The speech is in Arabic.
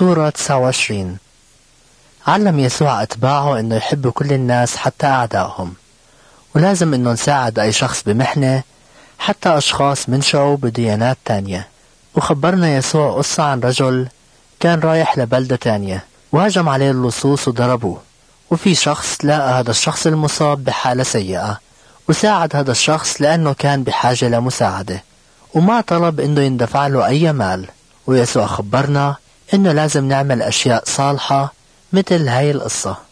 صورة 29. علم يسوع أتباعه إنه يحبوا كل الناس حتى أعدائهم، ولازم إنه نساعد أي شخص بمحنة، حتى أشخاص من شعوب وديانات تانية. وخبرنا يسوع قصة عن رجل كان رايح لبلدة تانية، وهجم عليه اللصوص وضربوه، وفي شخص لقى هذا الشخص المصاب بحالة سيئة وساعد هذا الشخص لأنه كان بحاجة لمساعدة، وما طلب إنه يندفع له أي مال. ويسوع خبرنا إنه لازم نعمل أشياء صالحة مثل هاي القصة.